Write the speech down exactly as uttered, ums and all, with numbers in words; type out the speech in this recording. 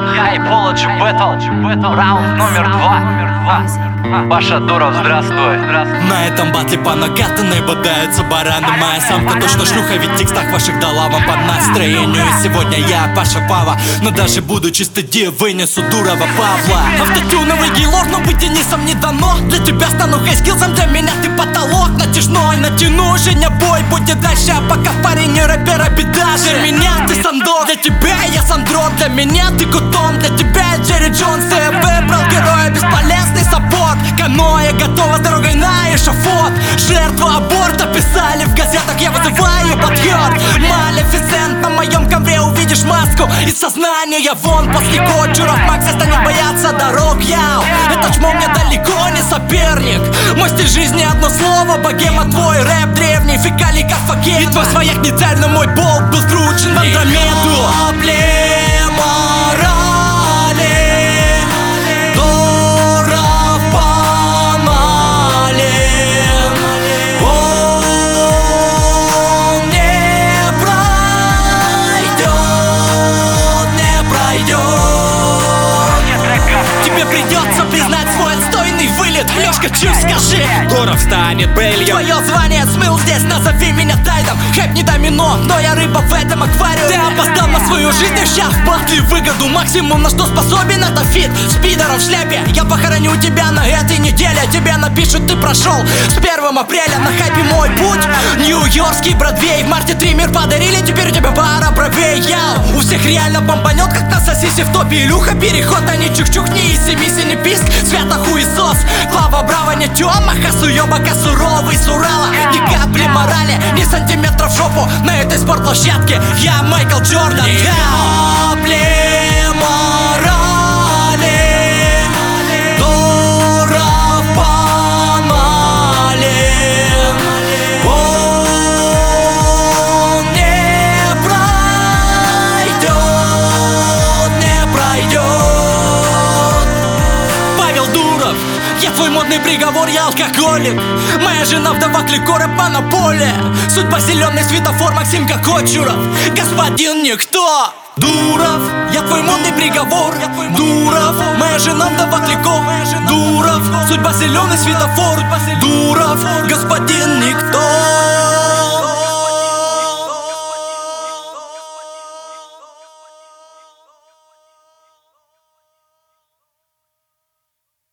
Я и Apology Battle, раунд номер два. Паша Дуров, здравствуй. На этом батле по накатанной бодаются бараны. Моя самка точно шлюха, ведь в текстах ваших дала вам по настроению. И сегодня я Паша Пава, но даже буду чисто ди, вынесу Дурова Павла. Автотюновый гейлор, но быть теннисом не дано. Для тебя стану хайскилсом, для меня ты потолок натяжной. Натяну Женя бой, будет дальше, а пока парень не рэпера беда. Для меня ты Сандо, для тебя я Сандро. Для меня ты Кутон, для тебя я Джерри Джонс. Ты выбрал героя, бесполезный саппорт. Каноэ готова с дорогой на эшафот. Жертва аборта, писали в газетах, я вызываю подъем. Малефисент, на моем ковре увидишь маску из сознания вон. После Коджуров Макс станет бояться дорог, яу. Это чмо мне далеко не соперник. Мой стиль жизни одно слово, богема. Твой рэп древний, фекалий как факел. И твой свояк не царь, но мой болт был скручен в Андромеду. Лёшка, чё скажи? Дуров станет Белью. Твое звание смыл здесь, назови меня Тайдом. Хайп не домино, но я рыба в этом аквариуме. Ты опоздал на свою жизнь, и ща в батле выгоду. Максимум, на что способен, это фит с пидором в шляпе. Я похороню тебя на этой неделе. Тебе напишут, ты прошел с первого апреля. На хайпе мой путь, Нью-Йоркский Бродвей. В марте триммер подарили, теперь у тебя пара бровей. Яу, у всех реально бомбанет, как на сосисе в топе. Илюха, переход, а не чух-чух, не иси, миси, не писк. Свято хуесос, Клава Браво, не Тёма, Хасуёбака суровый с Урала. Ни капли морали, ни сантиметров в жопу на этой спортплощадке. Я Майкл Джордан. Ни капли морали, Дуров поймали. Он не пройдет, не пройдет. Павел Дуров, я твой модный приговор, я алкоголик. Моя жена вдова кликора монополия. Судьба зеленый светофор, Максим Кокочуров. Господин никто. Дуров, я твой модный приговор. Дуров, моя жена вдова кликор. Дуров, судьба зеленый светофор. Дуров, господин